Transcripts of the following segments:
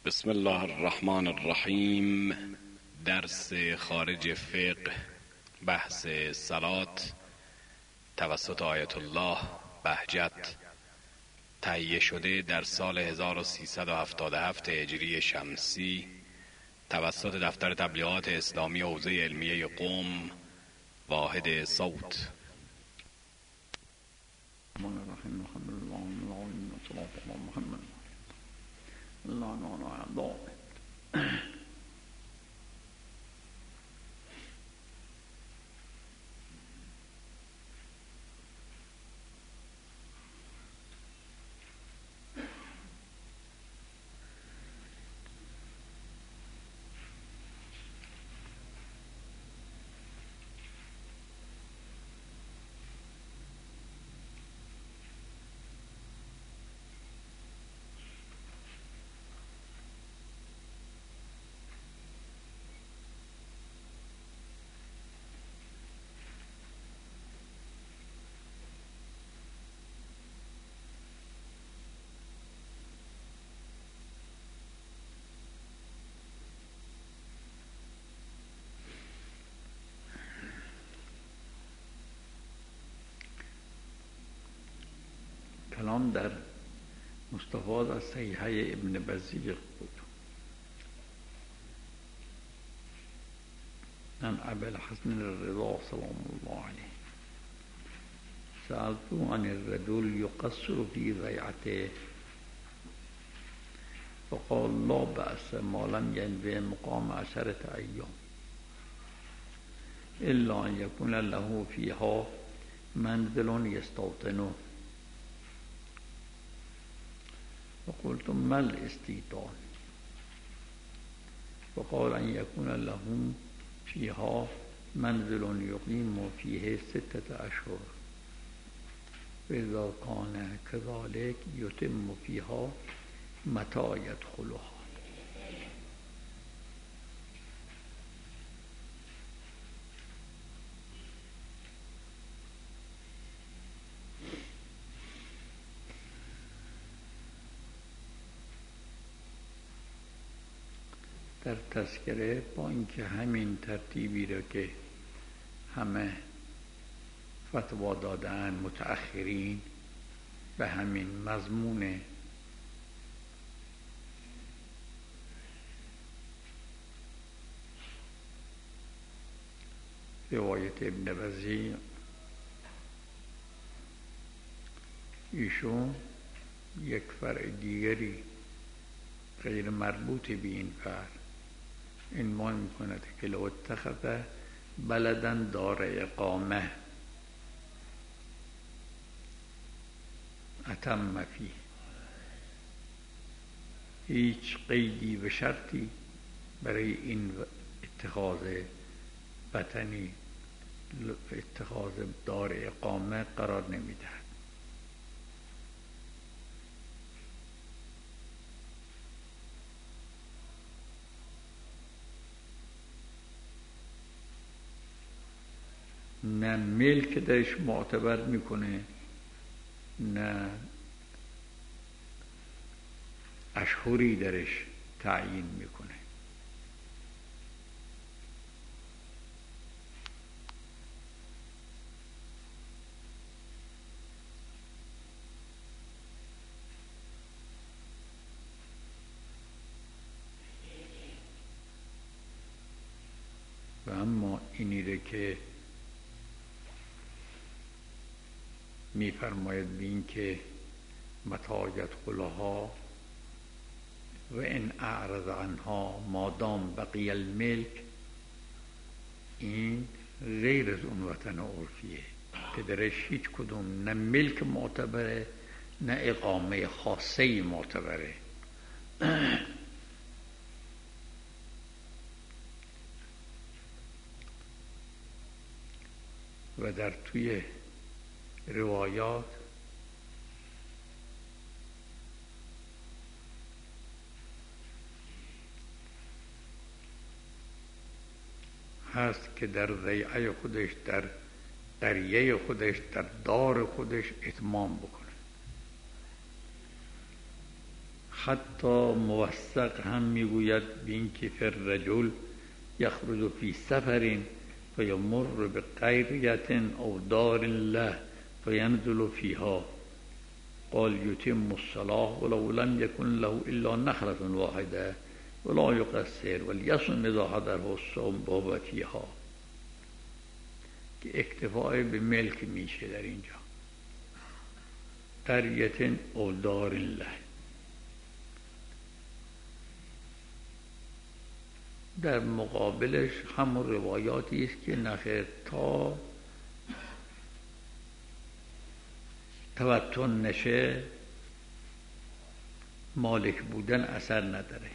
بسم الله الرحمن الرحیم. درس خارج فقه، بحث صلات توسط آیت الله بهجت، تهیه شده در سال 1377 هجری شمسی توسط دفتر تبلیغات اسلامی حوزه علمیه قم، واحد صوت. کلام در مستفاد از صحیحه ابن بزیق بود. عن ابی الحسن الرضا سلام الله علیه سألت عن الرجل يقصر في ضيعته فقال لا بأس ما لم ينوي مقام 10 أيام إلا أن يكون له فيها منزل يستوطنه. فقلت ما الاستيطان؟ فقال أن يكون له فيها منزل يقيم فيه 6 أشهر، فإذا كان كذلك يتم فيها متى يدخلها. در تذکره با اینکه همین ترتیبی را که همه فتوا دادن متأخرین به همین مضمون روایت ابن وزیع، ایشون یک فرع دیگری غیر مربوط به این فرع عنوان میکند که لو اتخذ بلدا دار اقامه اتم فیه، هیچ قیدی و شرطی برای این اتخاذ وطنی، اتخاذ دار اقامه قرار نمیدهد. نه ملک درش معتبر میکنه، نه اشهری درش تعیین میکنه. و اما اینیره که می‌فرماید به این که متى يدخلها و ان اعرض عنها مادام بقی الملک، این غیر از اون وطن عرفیه که درش هیچ کدوم نه ملک معتبره نه اقامه خاصه معتبره. و در توی روایات هست که در ضیعه خودش، در قریه خودش، در دار خودش اتمام بکنه. حتی موثق هم میگوید بین که فر رجل یخرج فی سفر فیمر بقریة او دار له فینزل فیها قال یتم الصلاة ولو لم یکن له الا نخلة واحده ولا یقصر ولیصم اذا حضره الصوم وهو فیها، که اکتفای به ملک میشه در اینجا. قریة او دار له، در مقابلش همون روایاتی است که نخیر تا توتن نشه مالک بودن اثر نداره.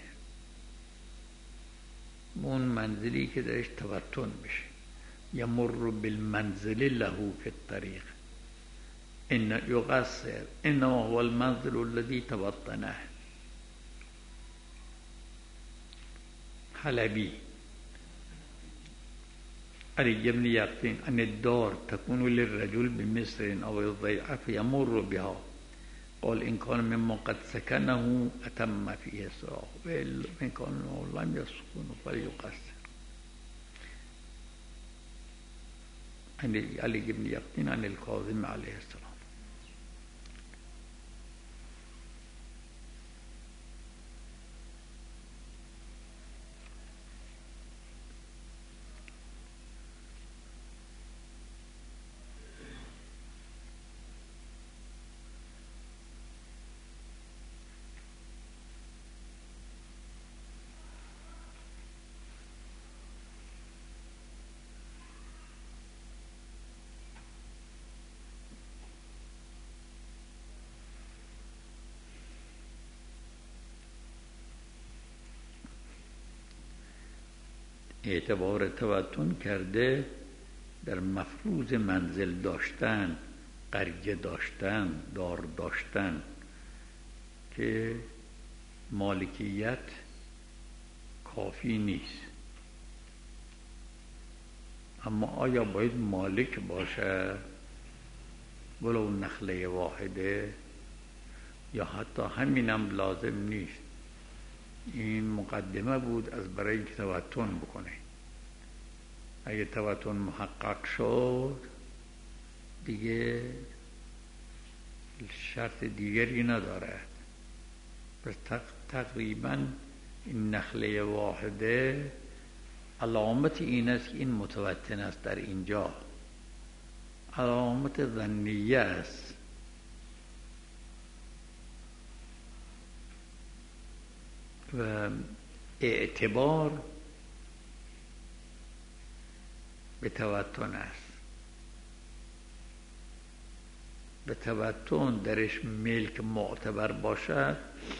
اون منزلی که درش توتن بشه، یمر بالمنزل له فی الطریق ان یقصر انما هو المنزل الذي توطنه. حلبی علی بن یقطین ان الدار تكون للرجل بمصر او الضيعة فيمر بها قال ان كان مما قد سكنه اتم فيه الصلاة وان كان لم يسكن فليقصر. علی بن یقطین عن الكاظم علیه السلام. اعتبار توتن کرده در مفروض منزل داشتن، قریه داشتن، دار داشتن، که مالکیت کافی نیست. اما آیا باید مالک باشه ولو نخله واحده، یا حتی همینم لازم نیست؟ این مقدمه بود از برای اینکه توتن بکنه. اگه توتن محقق شد دیگه شرط دیگری ندارد. پس تقریبا این نخله واحده علامت این است که این متوتن است. در اینجا علامت ظنیه است. و اعتبار به توتن است. به توتن درش ملک معتبر باشد.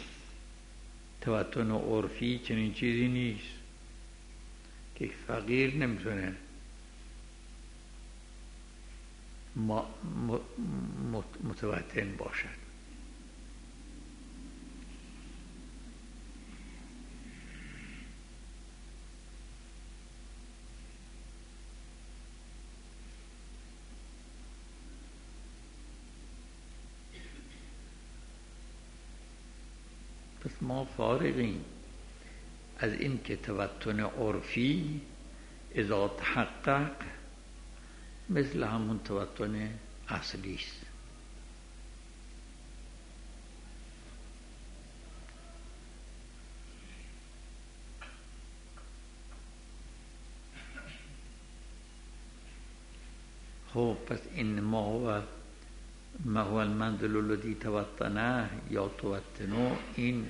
توتن عرفی چنین چیزی نیست که فقیر نمیتونه متوتن باشد. پس ما فارغیم از این که توتن عرفی اذا تحقق مثل همون توتن اصلی است. خب پس این ما هو المنزل الذي توطنه یا توطنو، این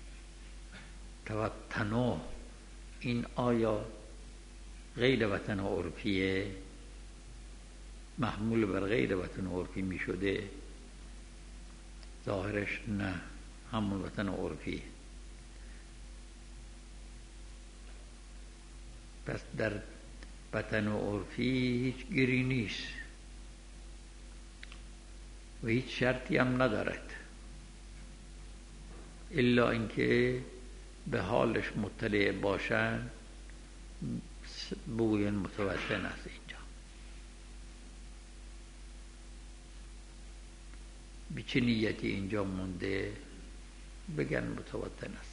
توطنو این آیا غیر وطن عرفیه؟ محمول بر غیر وطن عرفی می شده؟ ظاهرش نه، همون وطن عرفیه. پس در وطن عرفی هیچ گیری نیست و هیچ شرطی هم ندارد، الا اینکه به حالش مطلع باشن بوی متوطن است. اینجا به چه نیتی اینجا مونده بگن متوطن است.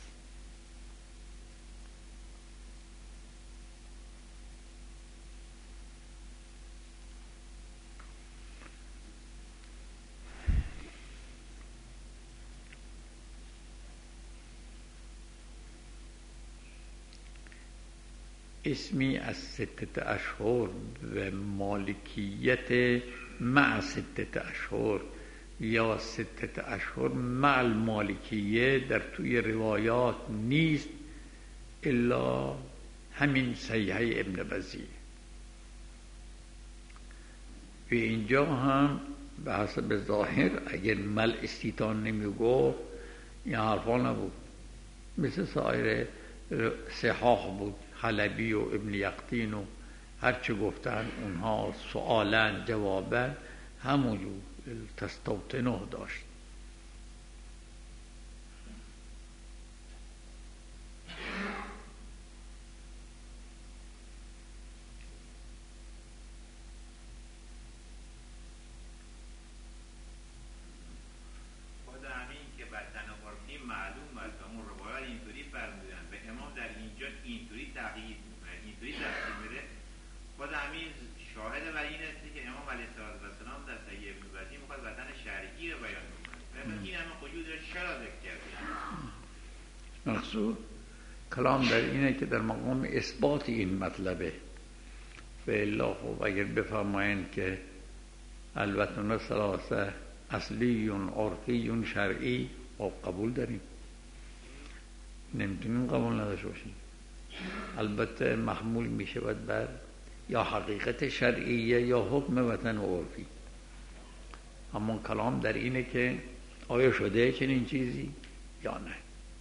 اسمی از 6 اشهر و مالکیت مع 6 اشهر یا 6 اشهر مع المالکیه در توی روایات نیست الا همین صحیحه ابن بزی. و اینجا هم به حسب ظاهر اگر مل استیطان نمیگفت این حرفا نبود، مثل سایر صحاح بود. حلبی و ابن یقطین و هرچه گفتن اونها سؤالن جوابن همونجور تستوطنه داشت. مقصود کلام در اینه که در مقام اثبات این مطلبه. و الا خب اگر بفرمایند که البته ثلاثه اصلی عرفی شرعی و قبول داریم، نمیتونیم قبول نداشته باشیم. البته محمول میشود بر یا حقیقت شرعیه یا حکم وطن و عرفی. اما کلام در اینه که آیا شده چنین چیزی یا نه.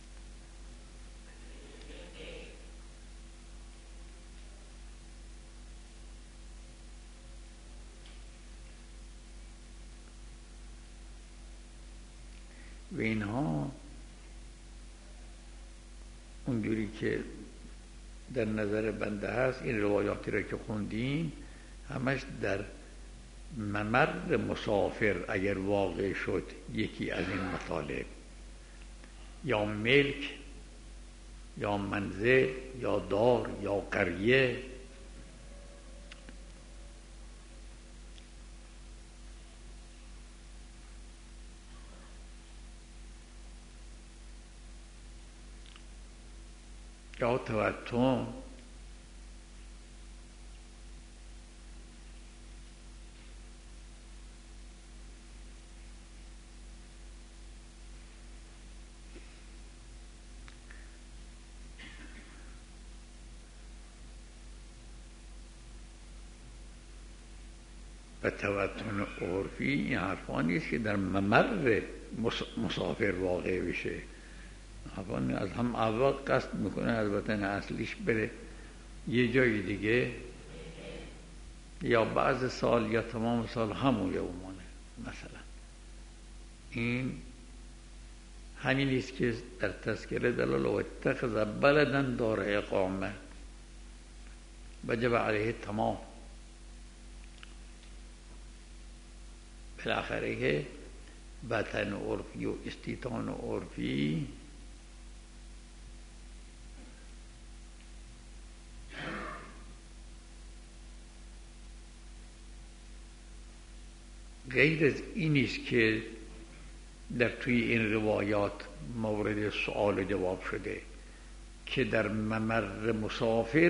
و اینها اونجوری که در نظر بنده هست، این روایاتی را که خوندیم همش در ممر مسافر اگر واقع شد یکی از این مطالب، یا ملک یا منزل یا دار یا قریه، یا توتم، و توتن عرفی این حرفانی است که در ممر مسافر واقع بشه. از هم اول قصد میکنه از وطن اصلیش بره یه جای دیگه، یا بعض سال یا تمام سال همون یومانه. مثلا این همین است که در تذکره دلال و اتخذ بلدا دار اقامه وجب علیه تمام. بالاخره که وطن عرفی و استیطان عرفی غیر از این است که در توی این روایات مورد سؤال و جواب شده که در ممر مسافر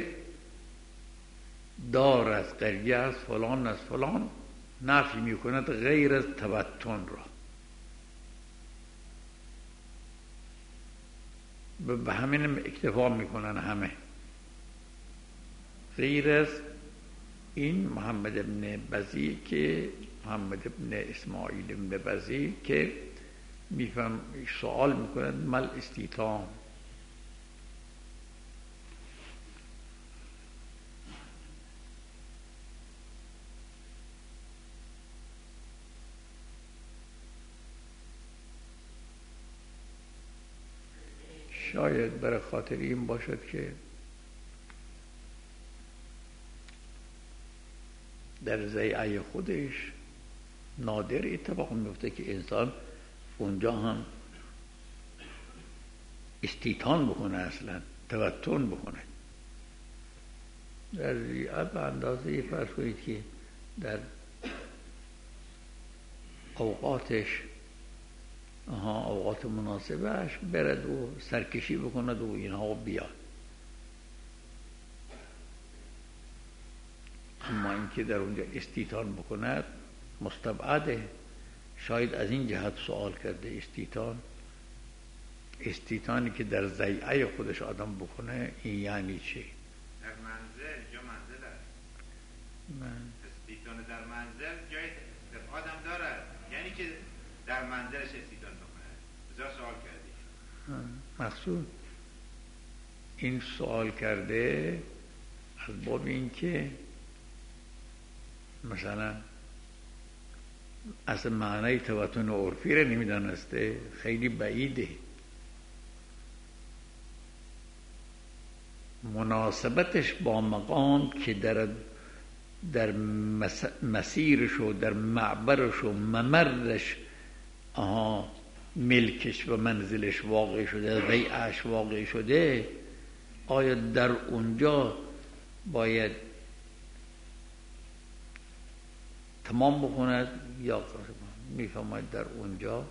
دار از قریه از فلان از فلان نفی می کند غیر از توتن را. به همین اکتفا می کنن همه، غیر از این محمد ابن بزی که محمد ابن اسماعیل ابن بزی که میفهم سوال میکنند مل استیطان. شاید برای خاطر این باشد که در ضیعه خودش نادر اتفاق میفته که انسان اونجا هم استیطان بکنه، اصلا توتن بکنه. در ریعه به اندازه فرض کنید که در اوقاتش اوقات مناسبش برد و سرکشی بکند و اینها بیاد. اما اینکه در اونجا استیطان بکند مستبعده. شاید از این جهت سوال کرده استیطانی که در ضیعه خودش آدم بکنه، این یعنی چی؟ در منزل، جا منزل است. استیطان در منزل جای آدم دارد، یعنی که در منزلش استیطان بکنه. بذار سوال کردی. مقصود این سوال کرده از باب این که مثلا اصلا معنی توتن عرفی را نمیدانسته، خیلی بعیده. مناسبتش با مقام که در مسیرش و در معبرش و ممرش ملکش و منزلش واقع شده، ضیعش واقع شده، آیا در اونجا باید تمام بکند یا میفهمد در اونجا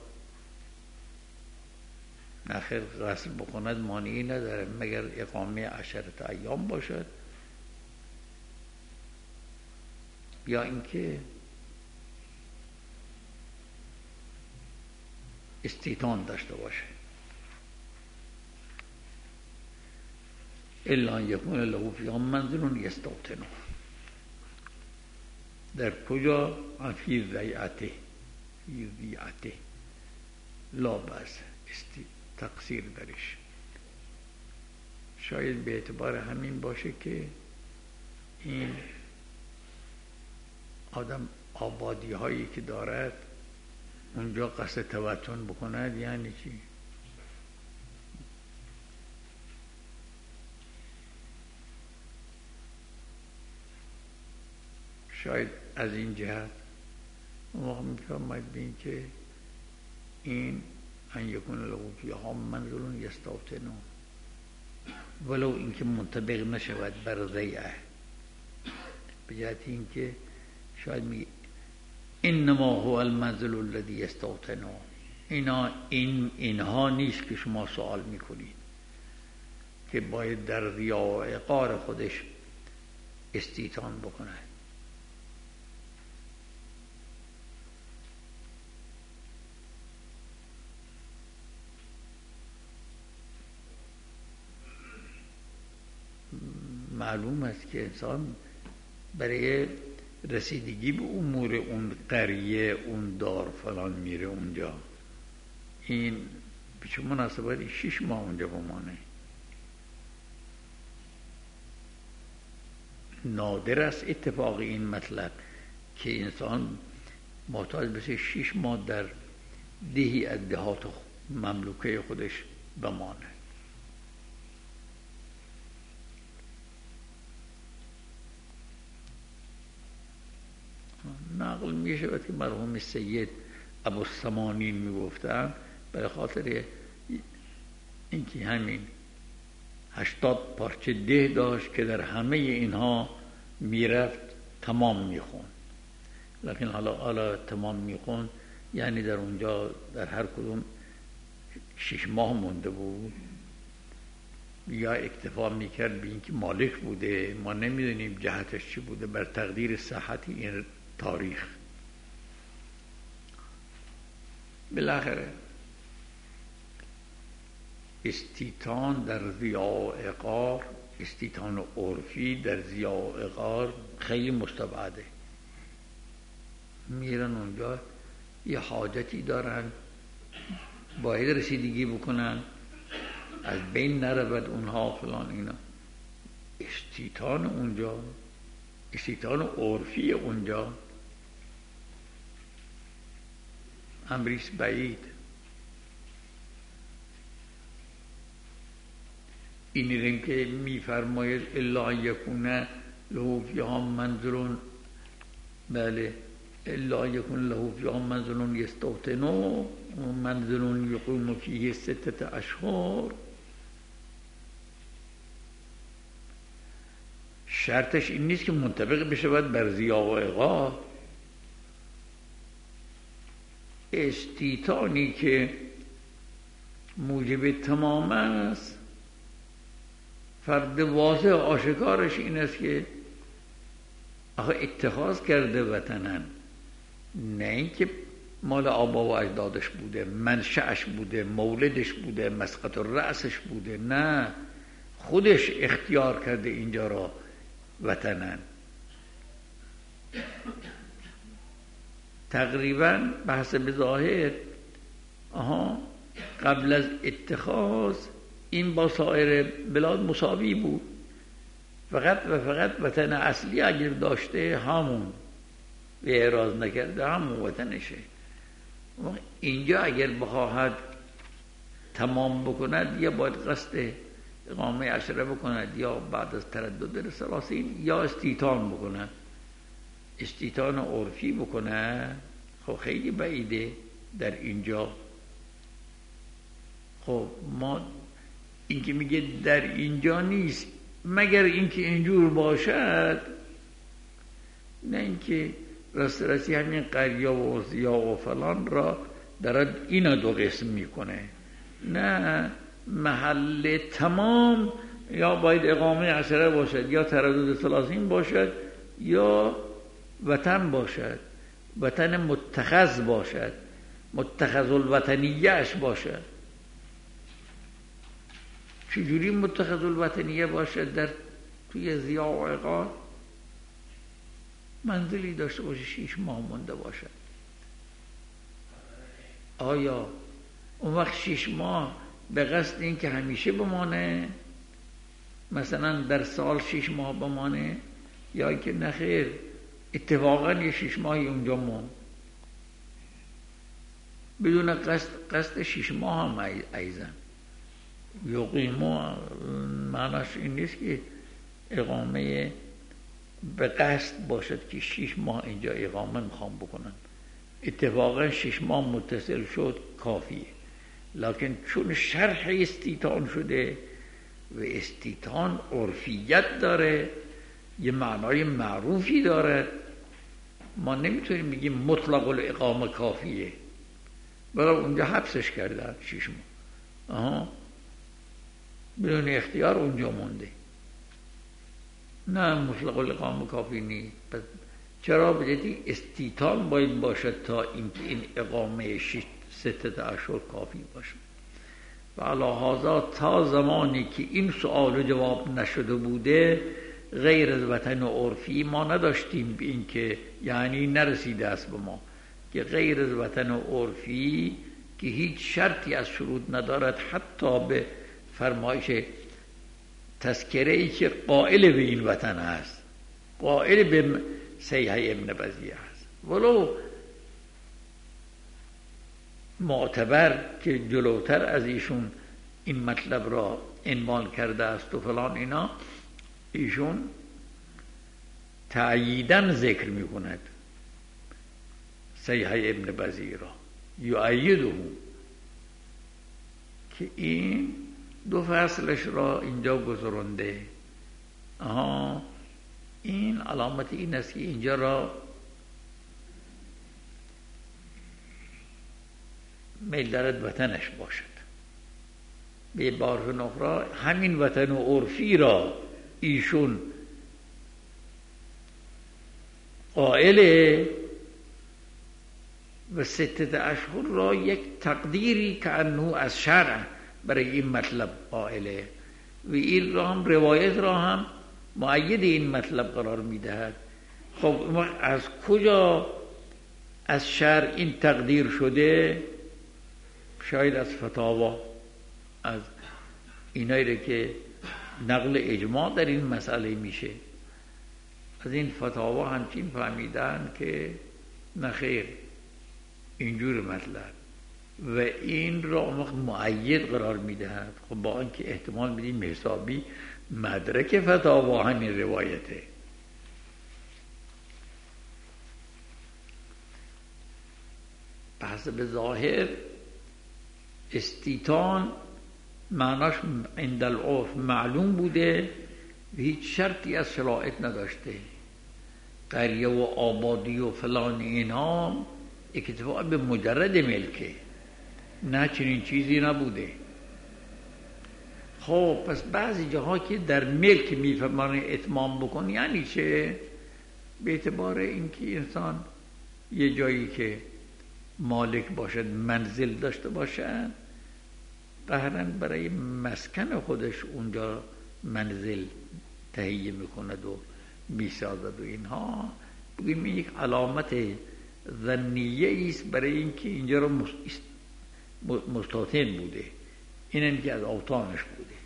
نخیر غسل بکند مانعی نداره مگر اقامه 10 ایام باشد، یا اینکه استیطان داشته باشه. الا ان یکون له فیها منزل یستوطنه. در کجا؟ فی ضیعته لا بأس، تقصیر درش. شاید به اعتبار همین باشه که این آدم آبادی هایی که دارد اونجا قصد توتن بکند، یعنی چی؟ شاید از این جهت موقع میفهمد بین که این ان یکون له فیها منزل یستوطنه، ولو اینکه منطبق نشود بر ضیعه، به جهت اینکه شاید میگه انما هو المنزل الذی یستوطنه، اینها نیست که شما سوال میکنید که باید در ریا و عقار خودش استیطان بکنه. معلوم است که انسان برای رسیدگی به امور اون قریه، اون دار فلان میره اونجا. این به چه مناسبتی 6 ماه اونجا بمانه؟ نادر است اتفاق این مطلب که انسان محتاج بشه 6 ماه در دهی از دهات مملوکه خودش بمانه. نقل می شود که مرحوم سید ابوالسمانین می گفتن برای خاطر اینکه همین 80 پارچه ده داشت که در همه اینها میرفت تمام میخوند، لیکن حالا تمام میخوند یعنی در اونجا در هر کدوم 6 ماه مونده بود، یا اکتفا میکرد به اینکه مالک بوده، ما نمیدونیم جهتش چی بوده، بر تقدیر صحت این تاریخ. بالاخره استیطان در ضیاع و عقار، استیطان عرفی در ضیاع و عقار خیلی مستبعده. میرن اونجا یه حاجتی دارن، باید رسیدگی بکنن، از بین نرود اونها فلان اینا. استیطان اونجا، استیطان عرفی اونجا امریست بعید. اینی رنگ که میفرماید الا یکون له فیها منزل، بله، الا یکون له فیها منزل یستوطنه منزل یقوم فیه 6 اشهر، شرطش این نیست که منطبق بشه باید بر ضیاع و اقا. استیطانی که موجب تمام است، فرد واضح آشکارش این است که آخه اتخاذ کرده وطنن، نه اینکه مال آبا و اجدادش بوده، منشأش بوده، مولدش بوده، مسقط رأسش بوده، نه، خودش اختیار کرده اینجا را وطنن. تقریبا به حسب ظاهر قبل از اتخاذ این با سایر بلاد مساوی بود، فقط و فقط وطن اصلی اگر داشته همون و اعراض نکرده همون وطنشه. اینجا اگر بخواهد تمام بکند یا باید قصد اقامه عشره بکند یا بعد از تردد سلاسین یا استیطان بکند. استیطان عرفی بکنه خب خیلی بعیده در اینجا. خب ما اینکه میگه در اینجا نیست مگر اینکه اینجور باشد، نه اینکه راستی همین قریه و ضیاع و فلان را در اینا دو قسم میکنه. نه، محل تمام یا باید اقامه عشره باشد یا تردد ثلاثین باشد یا وطن باشد، وطن متخذ باشد، متخذ الوطنیهش باشد. چجوری متخذ الوطنیه باشد؟ در توی ضیاع و عقار منزلی داشته باشه 6 ماه مونده باشد. آیا اون وقت 6 ماه به قصد این که همیشه بمانه، مثلا در سال 6 ماه بمانه، یا که نخیر اتفاقا یه 6 ماهی اونجا مون بدون قصد 6 ماه هم ایزن یقیمو معناش این نیست که اقامه به قصد باشد که 6 ماه اینجا اقامه میخوام بکنن. اتفاقا 6 ماه متصل شد کافیه، لکن چون شرح استیطان شده و استیطان عرفیت داره، یه معنای معروفی داره، ما نمیتونیم بگیم مطلق الاقامه کافیه، برای اونجا حبسش کردن 6 ماه بدون اختیار اونجا مونده. نه، مطلق الاقامه کافی نیست. پس چرا بجدی استیطان باید باشد تا این اقامه 6 اشهر کافی باشد؟ و علی هذا تا زمانی که این سوال جواب نشده بوده غیر از وطن عرفی ما نداشتیم، به این که یعنی نرسیده است به ما که غیر از وطن عرفی که هیچ شرطی از شروط ندارد، حتی به فرمایش تذکره‌ای که قائل به این وطن است، قائل به سیحه ابن بزیه است، ولو معتبر که جلوتر از ایشون این مطلب را عنوان کرده است و فلان اینا، ایشون تأییداً ذکر می کند سیحه ابن بزیه را، یؤیده که این 2 فصلش را اینجا گذرانده. این علامت این است که اینجا را میل دارد وطنش باشد. به عبارت اخرى همین وطن عرفی را ایشون قائله و 6 اشهر را یک تقدیری که انو از شرع برای این مطلب قائله و این را هم روایت را هم مؤید این مطلب قرار میدهد. خب از کجا از شرع این تقدیر شده؟ شاید از فتاوا، از اینایی که نقل اجماع در این مسئله میشه، از این فتاوا همچین فهمیدن که نخیر اینجور مطلب و این را مؤید قرار میدهد. خب با اینکه احتمال میدیم حسابی مدرک فتاوا همین روایته. به حسب ظاهر استیطان معناش عند العرف معلوم بوده هیچ شرطی از شرایط نداشته، قریه و آبادی و فلان اینها اکتفا به مجرد ملکه، نه چنین چیزی نبوده. خب پس بعضی جاها که در ملک میفرمان اتمام بکن یعنی چه؟ به اعتبار اینکه انسان یه جایی که مالک باشد، منزل داشته باشد، قهرن برای مسکن خودش اونجا منزل تهیه میکند و میسازد و اینها، بگیم یک علامت ظنیه است برای اینکه اینجا رو مستوطن بوده، این که از اوطانش بوده.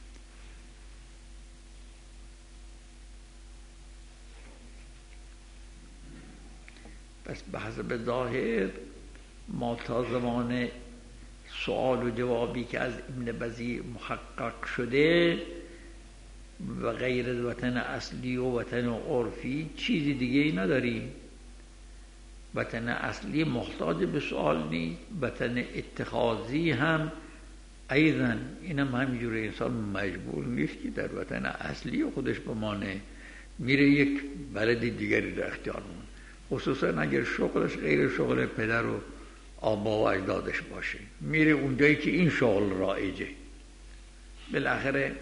پس به حسب ظاهر ما تا زمان سوال و جوابی که از ابن بزی محقق شده و غیر از وطن اصلی و وطن عرفی چیزی دیگه ای نداریم. وطن اصلی محتاج به سوال نیست، وطن اتخاذی هم ایضا اینم همینجوره، انسان مجبور نیست که در وطن اصلی خودش بمانه، میره یک بلد دیگری را اختیار کنه، خصوصا اگر شغلش غیر شغل پدر و آبا و اجدادش باشه، میره اونجایی که این شغل رایجه. بالاخره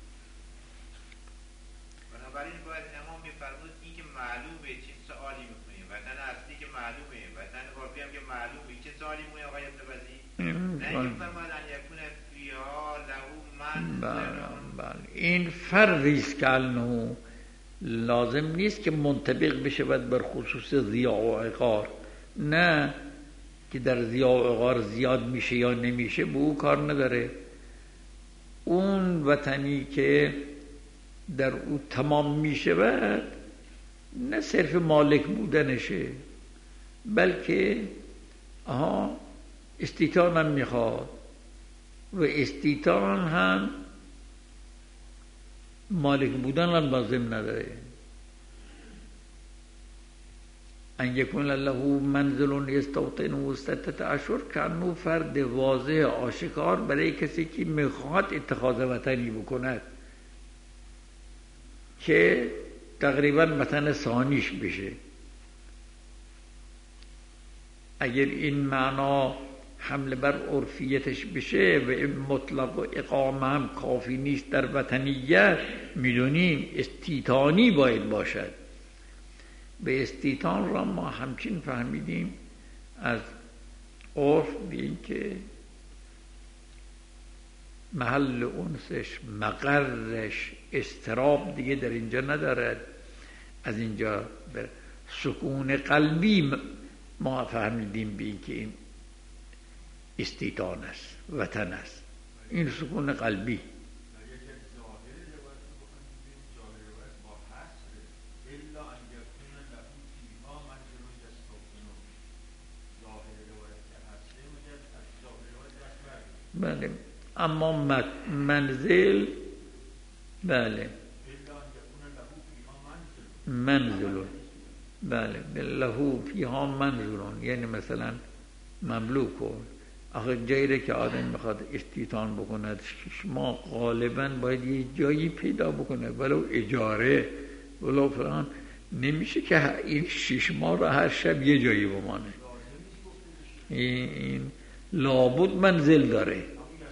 بنابراین باید امام میفرمود این که معلومه چه سوالی میکنیم، وطن اصلی که معلومه، وطن عرفی هم که معلومه، چه سوالی میکنیم آقای ابن بزی؟ نه این فرماد ان یکون فیها له من. بله این فرضی است که انه لازم نیست که منطبق بشود بر خصوص ضیاع و عقار، نه که در ضیاع و عقار زیاد میشه یا نمیشه به او کار نداره. اون وطنی که در او تمام میشود نه صرف مالک بودنشه، بلکه استیطان هم میخواد و استیطان هم مالک بودن هم لازم نداره. ان یکون له منزل یستوطنه 6 اشهر، کانو فرد واضح آشکار برای کسی که میخواد اتخاذ وطنی بکند که تقریبا وطن ثانیش بشه. اگر این معنا حمل بر عرفیتش بشه و مطلق و اقامه هم کافی نیست در وطنیت، میدونیم استیطانی باید باشد. به استیطان را ما همچین فهمیدیم از عرف بین که محل اونسش، مقرش، استراب دیگه در اینجا ندارد. از اینجا بر سکون قلبی ما فهمیدیم بین که این استیطان است، وطن است، این سکون قلبی. بله اما منزل، بله منزل، بله له فیها منزلون، یعنی مثلا مملوک کن. آخه جایی که آدم میخواد استیطان بکند 6 ماه غالبا باید یه جایی پیدا بکنه، ولو اجاره ولو فلان، نمیشه که این 6 ماه را هر شب یه جایی بمانه. این لابد منزل داره.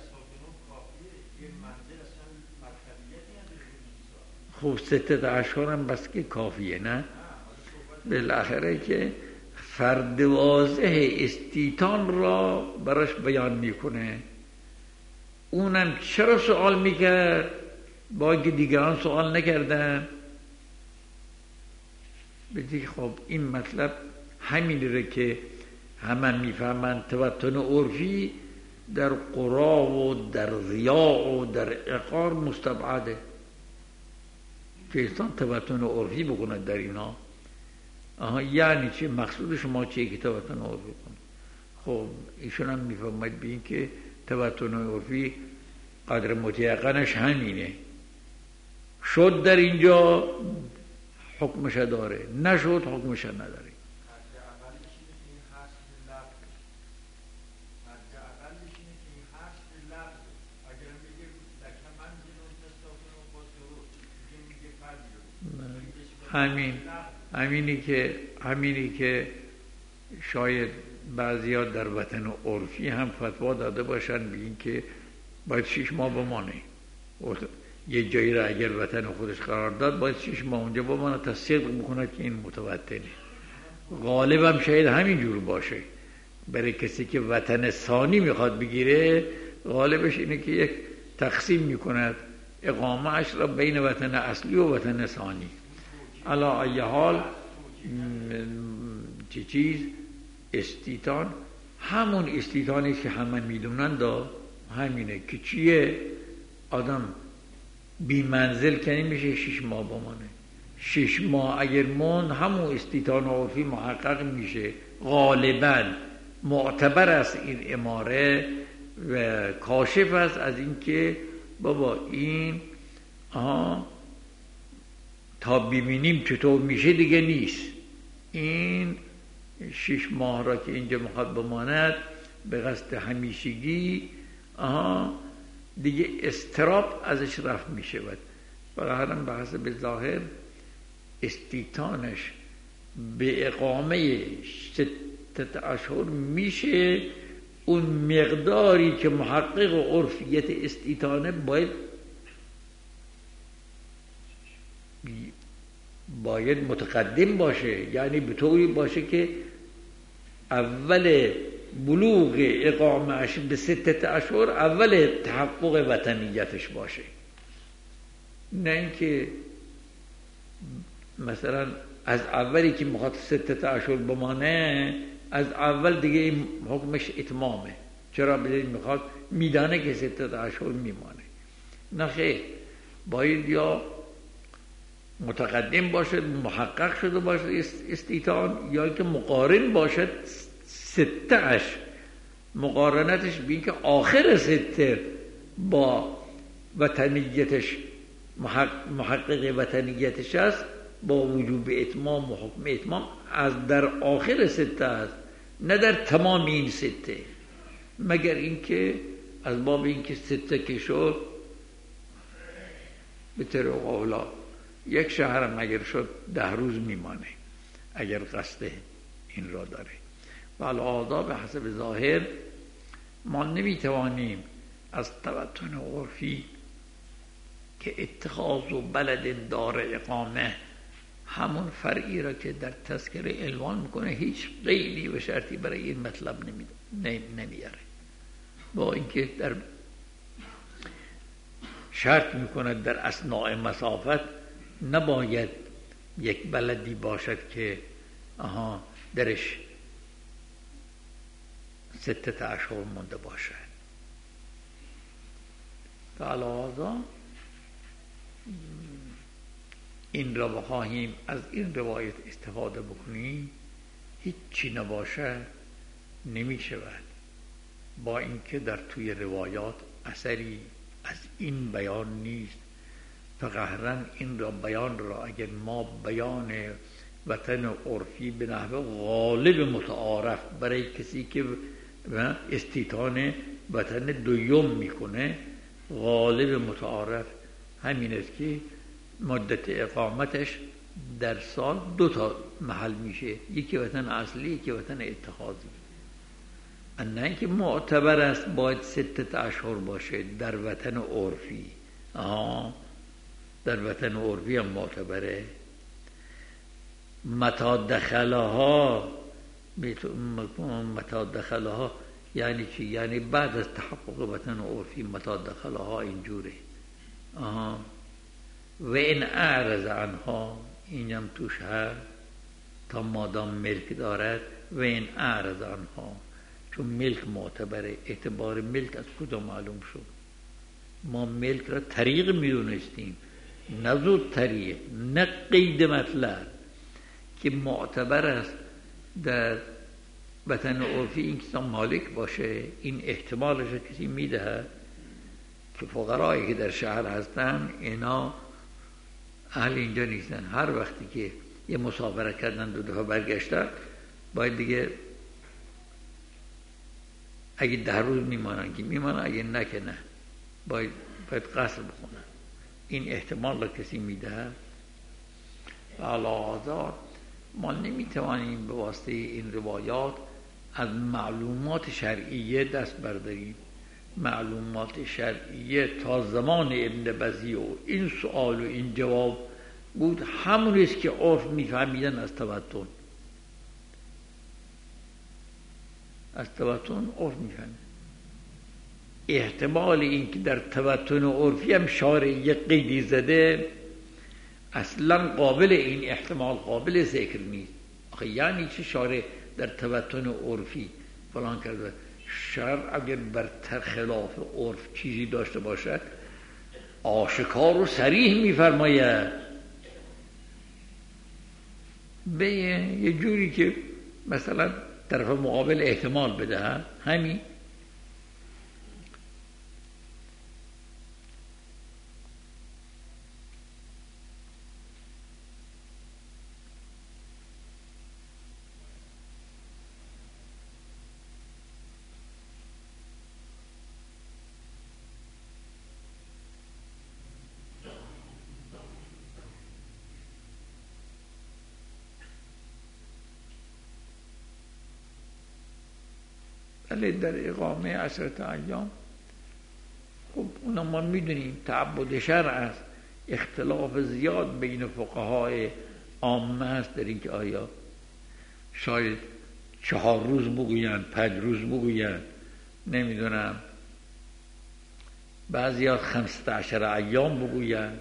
خب 6 اشهر هم بس که کافیه، نه؟ بالاخره که فرد واضح استیطان را براش بیان میکنه. اونم چرا سوال میکرد با اینکه دیگران سوال نکردن؟ بدی خب این مطلب همینه که همه میفهمن توطن عرفی در قرا و در ضیاع و در عقار مستبعده که انسان توطن عرفی بکند در اینا. یعنی چه؟ مقصود شما چیه که توطن عرفی کنه؟ خب ایشون هم میفهمد به این که توطن عرفی قدر متیقنش همینه، شد در اینجا حکمش داره، نشد حکمش نداره. همینی که شاید بعضیا در وطن عرفی هم فتوا داده باشن به این که باید 6 ماه بمانه. یه جایی را اگر وطن خودش قرار داد باید 6 ماه اونجا بمانه تا صدق بکنه که این متوطنه. غالبم شاید همین جور باشه. برای کسی که وطن ثانی میخواد بگیره غالبش اینه که یک تقسیم میکند اقامه اش را بین وطن اصلی و وطن ثانی. علی ای حال چیز استیطان همون استیطانی که همه میدونن همینه که چیه؟ آدم بی منزل کنی میشه 6 ماه بمانه. 6 ماه اگر موند همون استیطان عرفی محقق میشه. غالبا معتبر است این اماره و کاشف است از این که بابا این تا ببینیم چطور میشه دیگه نیست. این 6 ماه را که اینجا میخواد بماند به قصد همیشگی دیگه استراب ازش رفت میشود. برای همین به حسب ظاهر استیطانش به اقامه 6 اشهر میشه. اون مقداری که محقق و عرفیت استیطانه باید متقدم باشه، یعنی به طوری باشه که اول بلوغ اقامهش به 6 اشهر اول تحقق وطنیتش باشه. نه اینکه مثلا از اولی که میخواد 6 اشهر بمانه از اول دیگه این حکمش اتمامه. چرا؟ بدید میخواد میدانه که 6 اشهر میمانه. نه خیر، باید یا متقدم باشد محقق شده باشد استیطان، یا که مقارن باشد 6 مقارنتش به این که آخر 6 با وطنیتش محقق وطنیتش است با وجوب اتمام و حکم اتمام از در آخر 6 است، نه در تمام این 6، مگر اینکه از باب اینکه 6 که شد به طور اولا یک شهرم اگر شد 10 روز میمانه اگر قصد این را داره. و العاده به حسب ظاهر ما نمیتوانیم از توطن عرفی که اتخاذ و بلد دار اقامه همون فرعی را که در تذکره عنوان میکنه هیچ قیدی و شرطی برای این مطلب نمیاره. با اینکه در شرط میکنه در اثناء مسافت نباید یک بلدی باشد که درش 6 اشهر مونده باشد. علاوه این را بخواهیم از این روایت استفاده بکنیم هیچی نباشه نمی شود. با اینکه در توی روایات اثری از این بیان نیست. فقهراً این را بیان را اگر ما بیان وطن عرفی به نحو غالب متعارف برای کسی که استیطان وطن دوم میکنه، غالب متعارف همین است که مدت اقامتش در سال 2 محل میشه، یکی وطن اصلی یکی وطن اتخاذی. نه اینکه معتبر است باید 6 اشهر باشه در وطن عرفی. در وطن عرفی هم معتبره. متا دخلها یعنی چی؟ یعنی بعد از تحقق وطن عرفی متا دخلها اینجوره. و این اعرض عنها اینم توش هست تا مادام ملک دارد. و این اعرض عنها چون ملک معتبره. اعتبار ملک از کجا معلوم شد؟ ما ملک را طریق میدونستیم، نه زود طریق، نه قید مطلب که معتبر است در وطن عرفی این کسی مالک باشه. این احتمالش کسی میده که فقرایی که در شهر هستن اینا اهل اینجا نیستن. هر وقتی که یه مسافره کردن 2 دفعه برگشتن باید دیگه اگه 10 روز میمانن که میمانن، اگه نه که نه، باید قصر بخونن. این احتمال را کسی میده. و علی هذا ما نمیتوانیم به واسطه این روایات از معلومات شرعیه دست برداریم. معلومات شرعیه تا زمان ابن بزی و این سوال و این جواب بود همون است که عرف میفهمیدن از تبتن. از تبتن عرف میفهمید. احتمال این که در تبتن و عرفی هم شارع یک قیدی زده اصلا قابل این احتمال قابل ذکر نیست. آخه یعنی چه شارع در تبتن و عرفی فلان کرده؟ شرع اگر بر خلاف عرف چیزی داشته باشد آشکار و صریح میفرماید، به یه جوری که مثلا طرف مقابل احتمال بده. همین ولی در اقامه 10 ایام خب اونا ما میدونیم تعبد شرع است. اختلاف زیاد بین فقهای عامه است در اینکه آیا شاید 4 روز بگویند، 5 روز بگویند، نمیدونم بعضیات 15 ایام بگویند.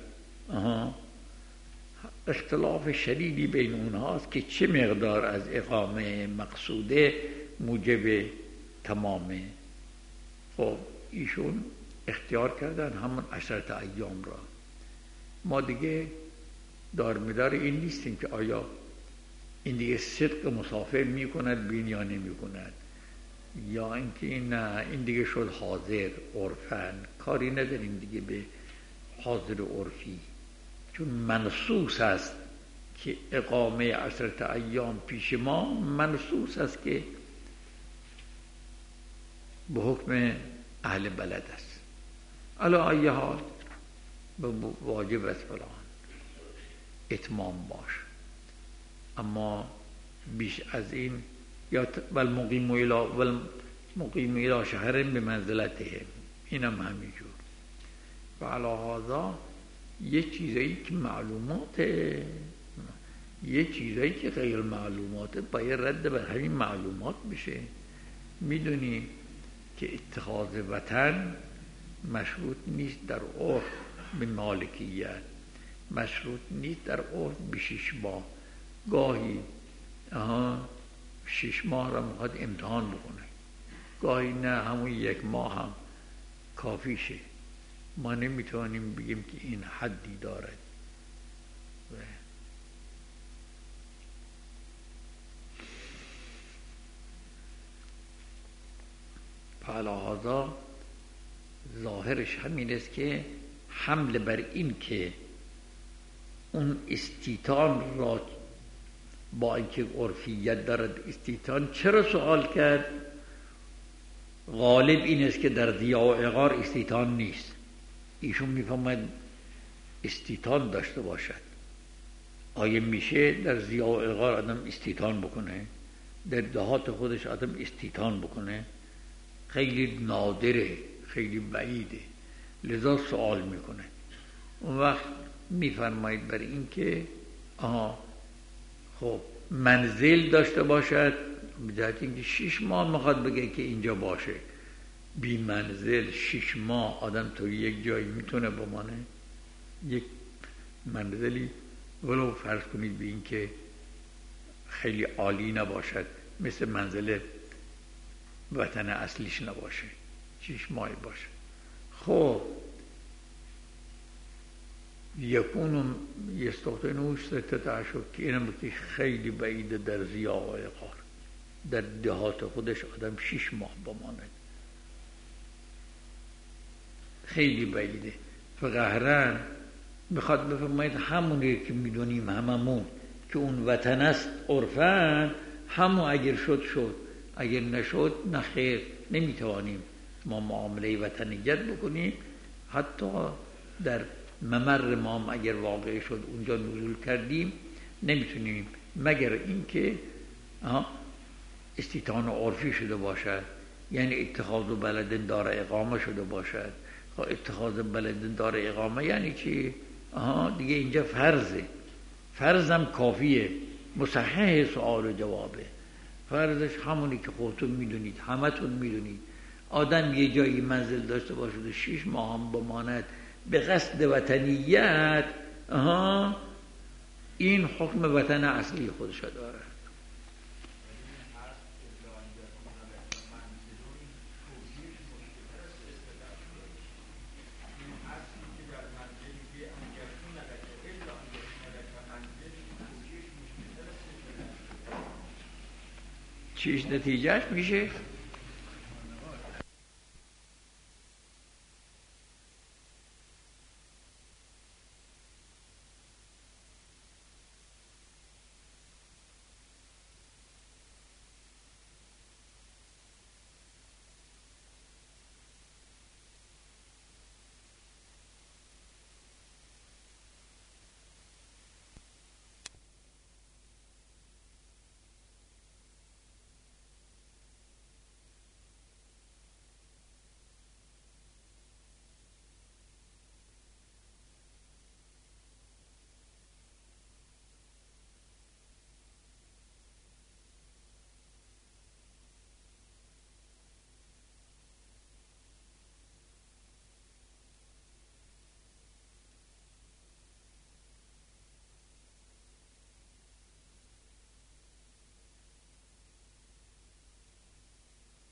اختلاف شدیدی بین اونهاست که چه مقدار از اقامه مقصوده موجب تمامه. خب ایشون اختیار کردن همون 10 ایام را. ما دیگه دارمدار این نیستیم که آیا این دیگه صدق مسافر میکند بین یا نمیکند، یا اینکه نه این دیگه شد حاضر عرفن. کاری نداریم دیگه به حاضر عرفی، چون منصوص است که اقامه 10 ایام پیش ما منصوص است که به حکم اهل بلد است. علی ای حال واجب است فلان اتمام باش، اما بیش از این یا والمقیم الی شهر به منزلته، اینم همینجور. و علی هذا یه چیزایی که معلوماته، یه چیزایی که غیر معلوماته باید رد بر همین معلومات بشه. میدونیم که اتخاذ وطن مشروط نیست در عرف به مالکیت، مشروط نیست در عرف به 6 ماه. گاهی 6 ماه را میخواد امتحان بکنه، گاهی نه همون 1 ماه هم کافیشه. ما نمیتوانیم بگیم که این حدی دارد. فعلا ظاهرش همین است که حمل بر این که اون استیطان را با اینکه عرفیت دارد استیطان چرا سوال کرد، غالب این است که در ضیاء و عقار استیطان نیست. ایشون میفهمد استیطان داشته باشد. آیا میشه در ضیاء و عقار آدم استیطان بکنه، در دهات خودش آدم استیطان بکنه؟ خیلی نادره، خیلی بعیده، لذا سوال میکنه. اون وقت میفرمایید بر این که خب منزل داشته باشد، به جهت اینکه 6 ماه میخواد بگه که اینجا باشه. بی منزل 6 ماه آدم تو یک جایی میتونه بمانه؟ یک منزلی ولو فرض کنید به این که خیلی عالی نباشد، مثل منزل وطن اصلیش نباشه، 6 ماهی باشه. خب یکون یستخدمون 6 اشهر که اینم که خیلی بعیده در ضیاء و عقار. در دهات خودش آدم 6 ماه بماند، خیلی بعیده. فقهرن میخواد بفرمایید همونی که میدونیم هممون که اون وطن است عرفن، همون اگر شد، اگر نشد نخیر. نمیتوانیم ما معامله وطنیت بکنیم. حتی در ممر ما اگر واقع شد اونجا نزول کردیم، نمیتونیم مگر اینکه استیطان عرفی شده باشد، یعنی اتخاذ بلد دار اقامه شده باشد. اتخاذ بلد دار اقامه یعنی چی؟ دیگه اینجا فرضم کافیه، مصحح سوال و جوابه. فرضش همونی که خودتون میدونید، همتون میدونید. آدم یه جایی منزل داشته باشد و 6 ماه هم بماند به قصد وطنیت، این حکم وطن اصلی خودش داره. چیش نتیجهش میشه؟